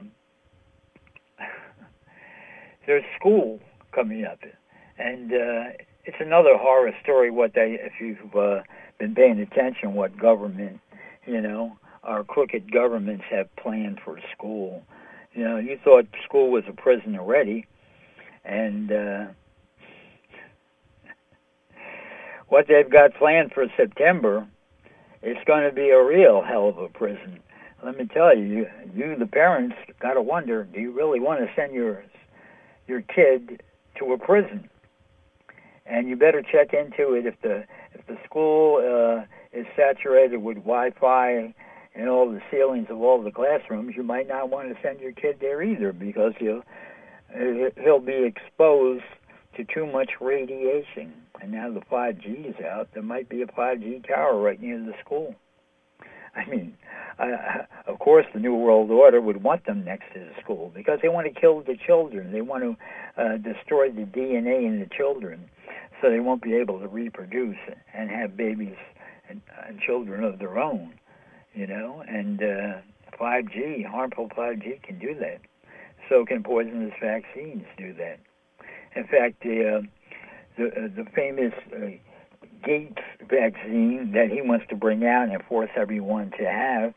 school coming up, and it's another horror story. If you've been paying attention, what government, you know, our crooked governments have planned for school. You know, you thought school was a prison already, and what they've got planned for September, it's going to be a real hell of a prison. Let me tell you, the parents, got to wonder, do you really want to send your kid to a prison? And you better check into it. If the school is saturated with Wi-Fi and all the ceilings of all the classrooms, you might not want to send your kid there either, because he'll be exposed to too much radiation. And now the 5G is out, there might be a 5G tower right near the school. I mean, of course the New World Order would want them next to the school because they want to kill the children. They want to destroy the DNA in the children so they won't be able to reproduce and have babies and children of their own, you know. And 5G, harmful 5G can do that. So can poisonous vaccines do that. In fact, the famous Gates vaccine that he wants to bring out and force everyone to have,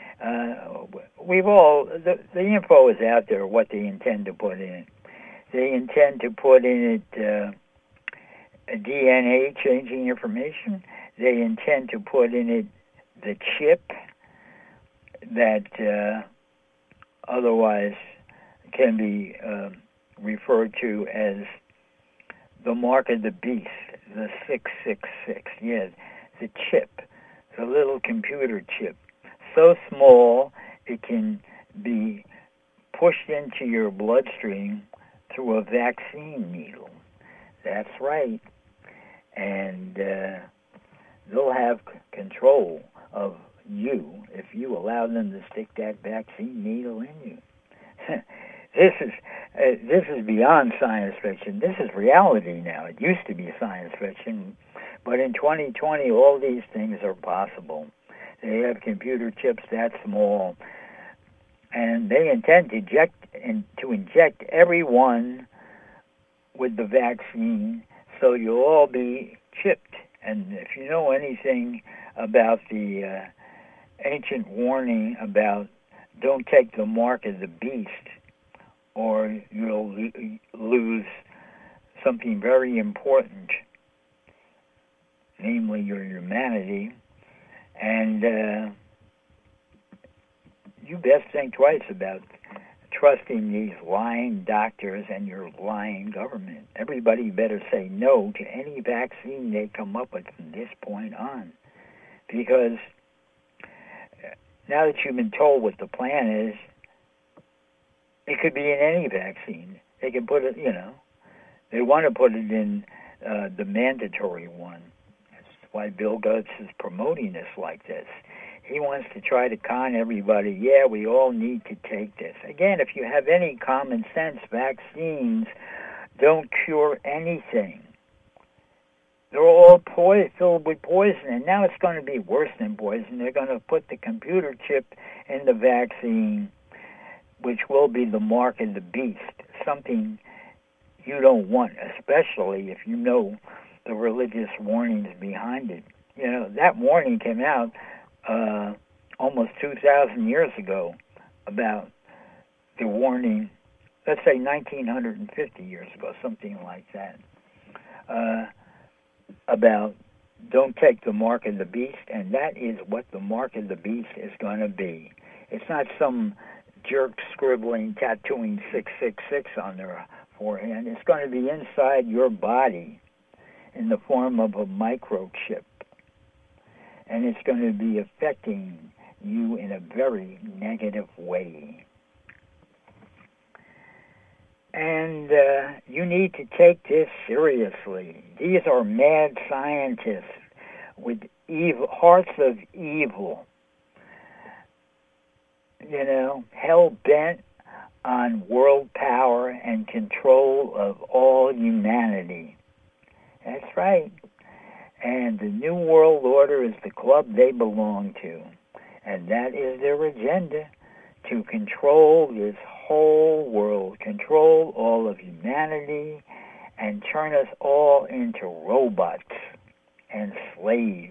the info is out there what they intend to put in it. They intend to put in it DNA changing information. They intend to put in it the chip that otherwise can be referred to as the mark of the beast, the 666. Yeah, the chip, the little computer chip, so small it can be pushed into your bloodstream through a vaccine needle. That's right. And they'll have control of you if you allow them to stick that vaccine needle in you. This is beyond science fiction. This is reality now. It used to be science fiction, but in 2020, all these things are possible. They have computer chips that small, and they intend to inject everyone with the vaccine, so you'll all be chipped. And if you know anything about the ancient warning about don't take the mark of the beast, or you'll lose something very important, namely your humanity, and you best think twice about trusting these lying doctors and your lying government. Everybody better say no to any vaccine they come up with from this point on, because now that you've been told what the plan is, it could be in any vaccine. They can put it, they want to put it in the mandatory one. That's why Bill Gates is promoting this like this. He wants to try to con everybody, yeah, we all need to take this. Again, if you have any common sense, vaccines don't cure anything. They're all filled with poison, and now it's going to be worse than poison. They're going to put the computer chip in the vaccine, which will be the mark of the beast, something you don't want, especially if you know the religious warnings behind it. That warning came out almost 2,000 years ago about the warning, let's say 1950 years ago, something like that, about don't take the mark of the beast, and that is what the mark of the beast is going to be. It's not some jerk scribbling, tattooing 666 on their forehead. It's going to be inside your body in the form of a microchip. And it's going to be affecting you in a very negative way. And you need to take this seriously. These are mad scientists with hearts of evil, hell-bent on world power and control of all humanity. That's right. And the New World Order is the club they belong to. And that is their agenda, to control this whole world, control all of humanity, and turn us all into robots and slaves.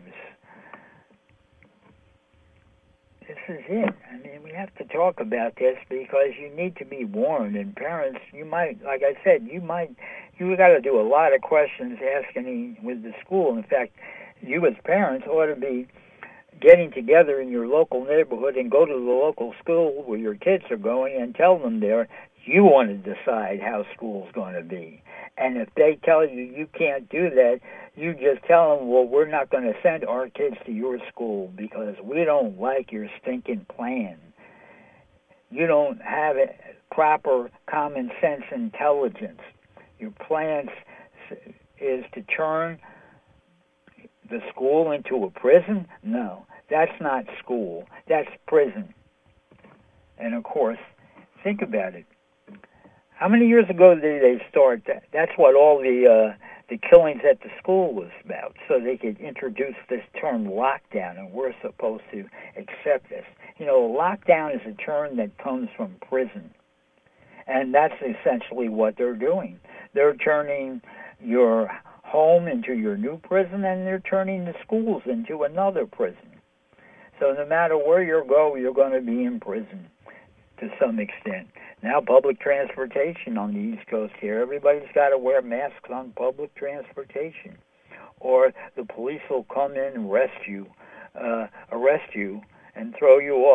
This is it. I mean, we have to talk about this because you need to be warned. And parents, you might, like I said, you got to do a lot of questions asking with the school. In fact, you as parents ought to be getting together in your local neighborhood and go to the local school where your kids are going and tell them there you want to decide how school's going to be. And if they tell you you can't do that, you just tell them, well, we're not going to send our kids to your school because we don't like your stinking plan. You don't have proper common sense intelligence. Your plan is to turn the school into a prison? No, that's not school. That's prison. And, of course, think about it. How many years ago did they start that? That's what all the killings at the school was about, so they could introduce this term lockdown, and we're supposed to accept this. Lockdown is a term that comes from prison, and that's essentially what they're doing. They're turning your home into your new prison, and they're turning the schools into another prison. So no matter where you go, you're going to be in prison to some extent. Now public transportation on the East Coast here, everybody's got to wear masks on public transportation. Or the police will come in and arrest you, and throw you off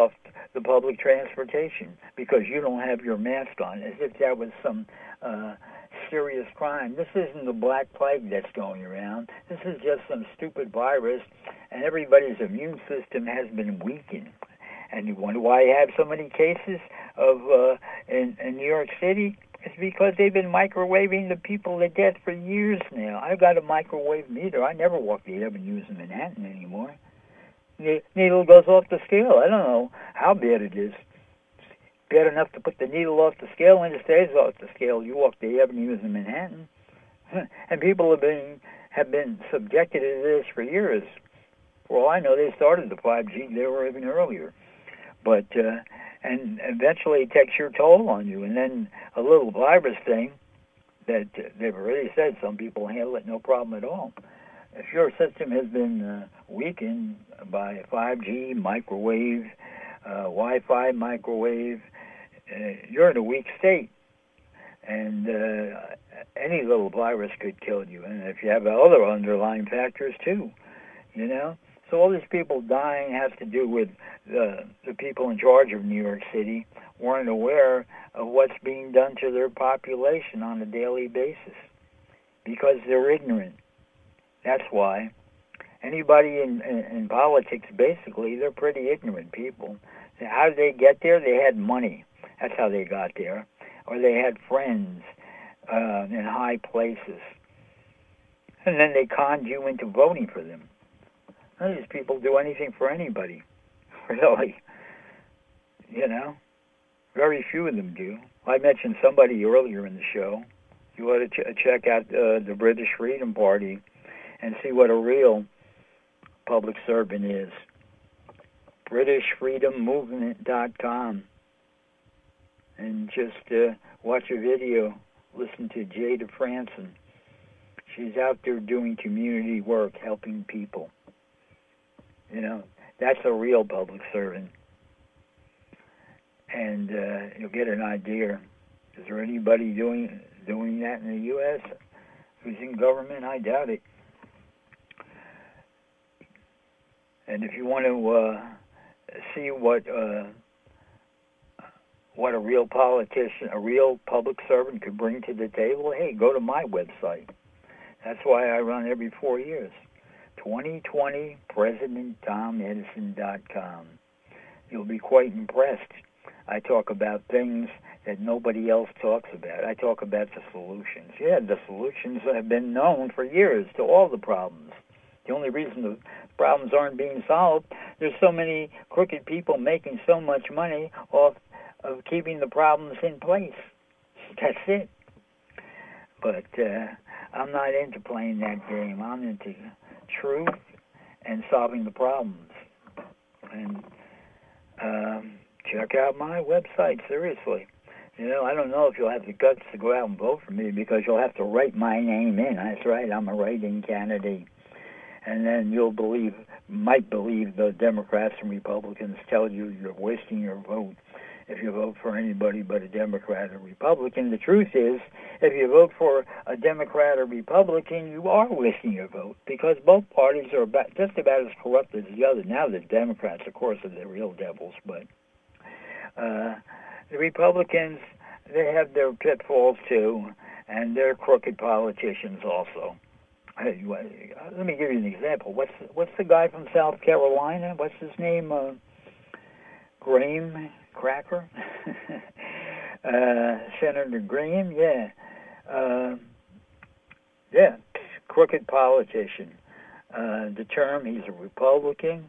the public transportation because you don't have your mask on, as if that was some serious crime. This isn't the Black Plague that's going around. This is just some stupid virus, and everybody's immune system has been weakened. And you wonder why you have so many cases of in New York City? It's because they've been microwaving the people to death for years now. I've got a microwave meter. I never walk the avenues in Manhattan anymore. The needle goes off the scale. I don't know how bad it is. Bad enough to put the needle off the scale and it stays off the scale. You walk the avenues in Manhattan. And people have been subjected to this for years. For all I know, they started the 5G. They were even earlier. But and eventually it takes your toll on you. And then a little virus thing that they've already said some people handle it no problem at all. If your system has been weakened by 5G, microwave, Wi-Fi, microwave, you're in a weak state. And any little virus could kill you. And if you have other underlying factors too, you know. So all these people dying has to do with the people in charge of New York City weren't aware of what's being done to their population on a daily basis because they're ignorant. That's why. Anybody in politics, basically, they're pretty ignorant people. How did they get there? They had money. That's how they got there. Or they had friends in high places. And then they conned you into voting for them. None of these people do anything for anybody, really. You know, very few of them do. I mentioned somebody earlier in the show. You ought to check out the British Freedom Party and see what a real public servant is. BritishFreedomMovement.com. And just watch a video. Listen to Jada Franson. She's out there doing community work, helping people. You know, that's a real public servant. And you'll get an idea. Is there anybody doing that in the U.S. who's in government? I doubt it. And if you want to see what a real politician, a real public servant could bring to the table, hey, go to my website. That's why I run every 4 years. 2020PresidentTomEdison.com. You'll be quite impressed. I talk about things that nobody else talks about. I talk about the solutions. Yeah, the solutions have been known for years to all the problems. The only reason the problems aren't being solved, there's so many crooked people making so much money off of keeping the problems in place. That's it. But I'm not into playing that game. I'm into truth and solving the problems. And check out my website, seriously. You know, I don't know if you'll have the guts to go out and vote for me because you'll have to write my name in. That's right, I'm a write-in candidate. And then you'll might believe the Democrats and Republicans tell you you're wasting your vote if you vote for anybody but a Democrat or Republican. The truth is, if you vote for a Democrat or Republican, you are wasting your vote because both parties are just about as corrupt as the other. Now the Democrats, of course, are the real devils, but the Republicans, they have their pitfalls too, and they're crooked politicians also. Hey, let me give you an example. What's the guy from South Carolina? What's his name? Graham Cracker? Senator Graham? Yeah. Yeah, crooked politician. The term, he's a Republican.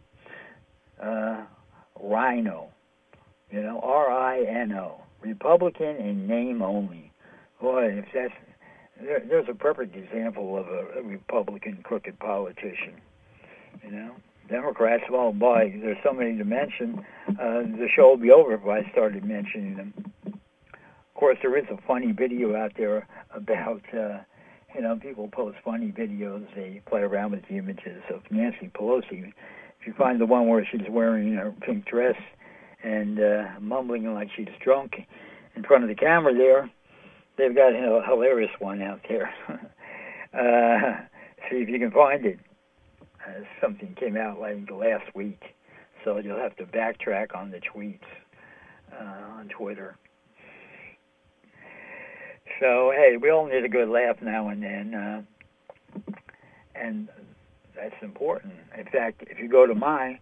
Rhino. You know, R-I-N-O. Republican in name only. Boy, if that's... There's a perfect example of a Republican crooked politician. You know, Democrats, well, boy, there's so many to mention. The show would be over if I started mentioning them. Of course, there is a funny video out there about, you know, people post funny videos. They play around with the images of Nancy Pelosi. If you find the one where she's wearing her pink dress and mumbling like she's drunk in front of the camera there, they've got a hilarious one out there. See if you can find it. Something came out like last week. so you'll have to backtrack on the tweets on Twitter. So, hey, we all need a good laugh now and then, and that's important. In fact, if you go to my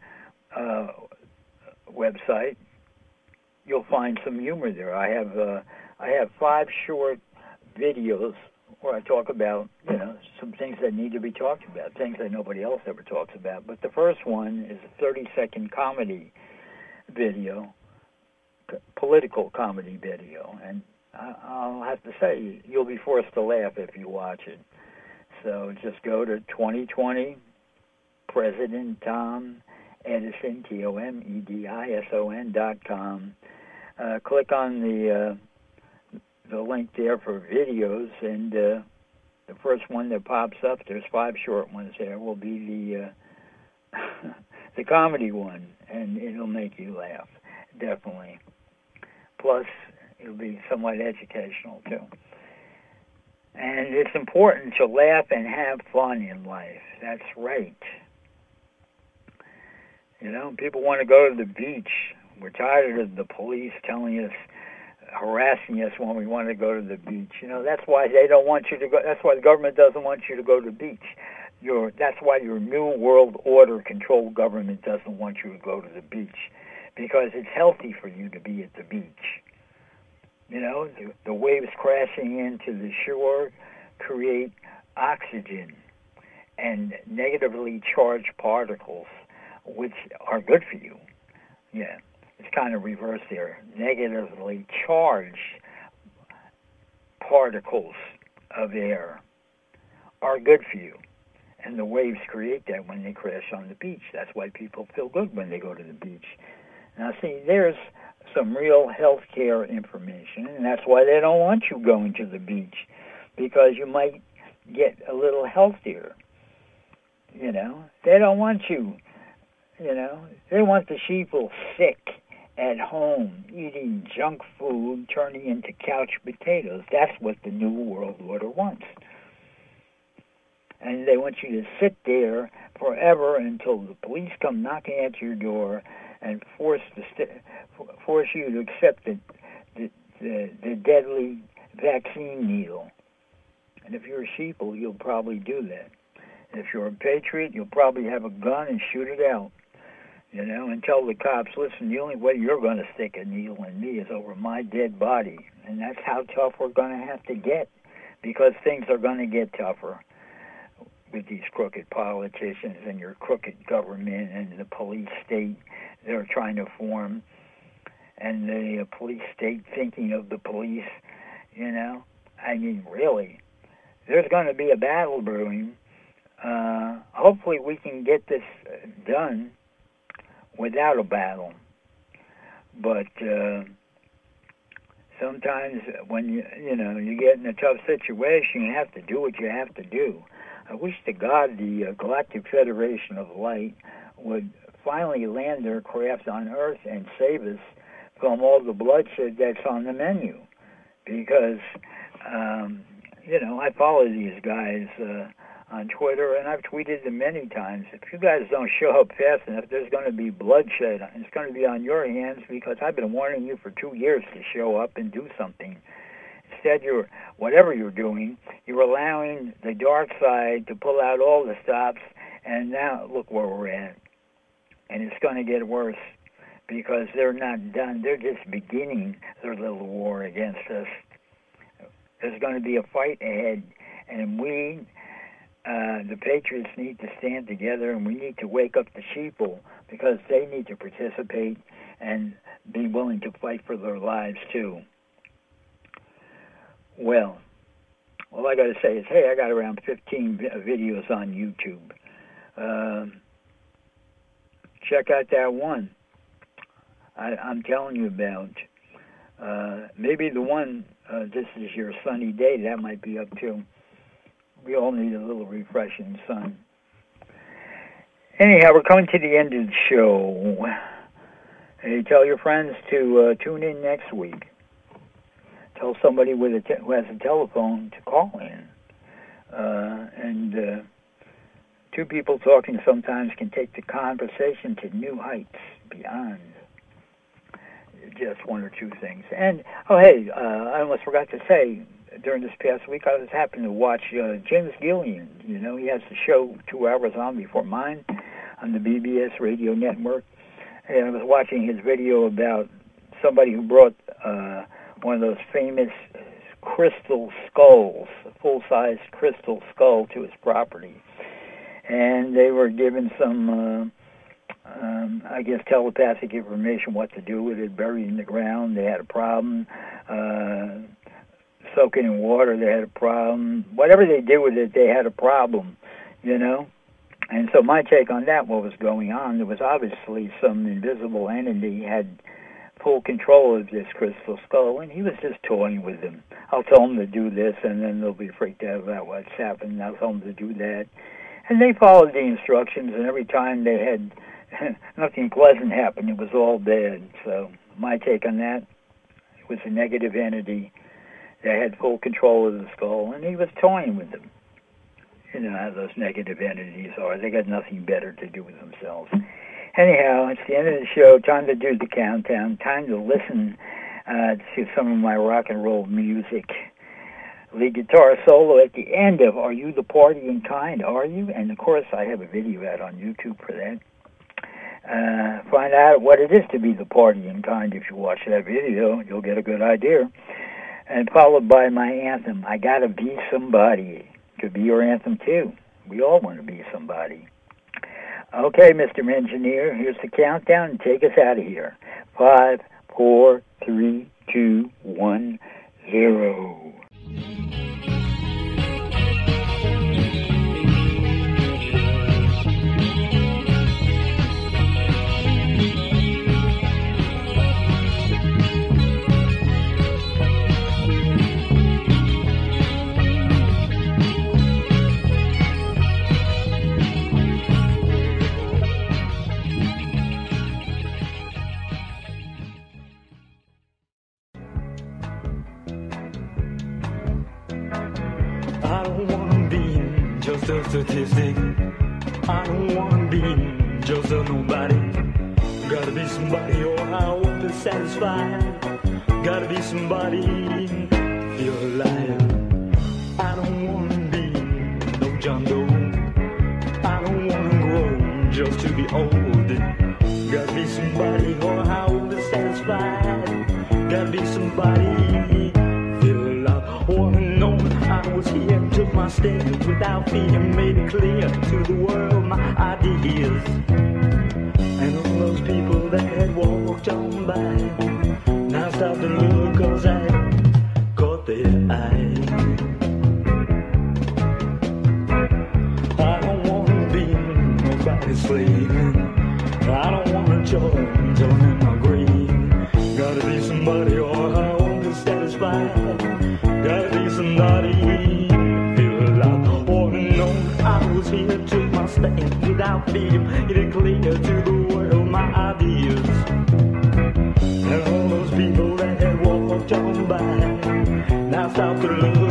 website, you'll find some humor there. I have 5 short videos where I talk about, some things that need to be talked about, things that nobody else ever talks about. But the first one is a 30-second comedy video, political comedy video, and I'll have to say, you'll be forced to laugh if you watch it. So just go to 2020 President Tom Edison, TOMEDISON.com. Click on the link there for videos, and the first one that pops up, there's 5 short ones there, will be the the comedy one, and it'll make you laugh, definitely. Plus, it'll be somewhat educational, too. And it's important to laugh and have fun in life. That's right. People want to go to the beach. We're tired of the police telling us, harassing us when we want to go to the beach. That's why they don't want you to go. That's why the government doesn't want you to go to the beach. That's why your New World Order controlled government doesn't want you to go to the beach, because it's healthy for you to be at the beach. The waves crashing into the shore create oxygen and negatively charged particles, which are good for you. Yeah, it's kind of reversed there. Negatively charged particles of air are good for you. And the waves create that when they crash on the beach. That's why people feel good when they go to the beach. Now, see, there's some real health care information, and that's why they don't want you going to the beach, because you might get a little healthier. They don't want you, they want the sheeple sick at home, eating junk food, turning into couch potatoes. That's what the New World Order wants. And they want you to sit there forever until the police come knocking at your door and force you to accept the deadly vaccine needle. And if you're a sheeple, you'll probably do that. And if you're a patriot, you'll probably have a gun and shoot it out, and tell the cops, listen, the only way you're going to stick a needle in me is over my dead body. And that's how tough we're going to have to get, because things are going to get tougher with these crooked politicians and your crooked government and the police state they're trying to form, and the police state thinking of the police, really, there's going to be a battle brewing. Hopefully we can get this done without a battle. But sometimes when you get in a tough situation, you have to do what you have to do. I wish to God the Galactic Federation of Light would finally land their craft on Earth and save us from all the bloodshed that's on the menu. Because, I follow these guys on Twitter, and I've tweeted them many times. If you guys don't show up fast enough, there's going to be bloodshed. It's going to be on your hands, because I've been warning you for 2 years to show up and do something. Instead, whatever you're doing, you're allowing the dark side to pull out all the stops, and now look where we're at. And it's going to get worse, because they're not done. They're just beginning their little war against us. There's going to be a fight ahead, and we, the Patriots, need to stand together, and we need to wake up the sheeple, because they need to participate and be willing to fight for their lives, too. Well, all I got to say is, hey, I got around 15 videos on YouTube. Check out that one I'm telling you about. Maybe the one, This Is Your Sunny Day, that might be up too. We all need a little refreshing sun. Anyhow, we're coming to the end of the show. Hey, tell your friends to tune in next week. Tell somebody who has a telephone to call in and Two people talking sometimes can take the conversation to new heights beyond just one or two things. And, oh, hey, I almost forgot to say, during this past week, I was happening to watch James Gillian. You know, he has the show 2 hours on before mine on the BBS radio network. And I was watching his video about somebody who brought one of those famous crystal skulls, a full-size crystal skull, to his property. And they were given some, I guess, telepathic information what to do with it, buried in the ground. They had a problem. Soaking in water, they had a problem. Whatever they did with it, they had a problem, you know. And so my take on that, what was going on, there was obviously some invisible entity had full control of this crystal skull, and he was just toying with them. I'll tell them to do this, and then they'll be freaked out about what's happened. I'll tell them to do that. And they followed the instructions, and every time they had nothing pleasant happen, it was all bad. So my take on that, it was a negative entity that had full control of the skull, and he was toying with them. You know how those negative entities are. They got nothing better to do with themselves. Anyhow, it's the end of the show. Time to do the countdown. Time to listen to some of my rock and roll music. Lead guitar solo at the end of Are You the Partying Kind? Are You? And, of course, I have a video out on YouTube for that. Find out what it is to be the partying kind. If you watch that video, you'll get a good idea. And followed by my anthem, I Gotta Be Somebody. Could be your anthem, too. We all want to be somebody. Okay, Mr. Engineer, here's the countdown, and take us out of here. 5, 4, 3, 2, 1, 0. I don't wanna be just a statistic. I don't wanna be just a nobody. Gotta be somebody or I won't be satisfied. Gotta be somebody to feel alive. I don't wanna be no John Doe. I don't wanna grow just to be old. Gotta be somebody or I won't be satisfied. Gotta be somebody feel alive. Wanna know I was here, took my stand without fear, made it clear to the world my ideas. And all those people that had walked on by now stop to look, cause I caught their eye. I don't wanna be nobody's slave. I don't wanna join in my grave. Gotta be somebody or I won't be satisfied. Gotta be somebody feel alive. Or to know I was here, took my stand without fear, made it clear to the world my ideas. And all those people that had walked on by now stop to look.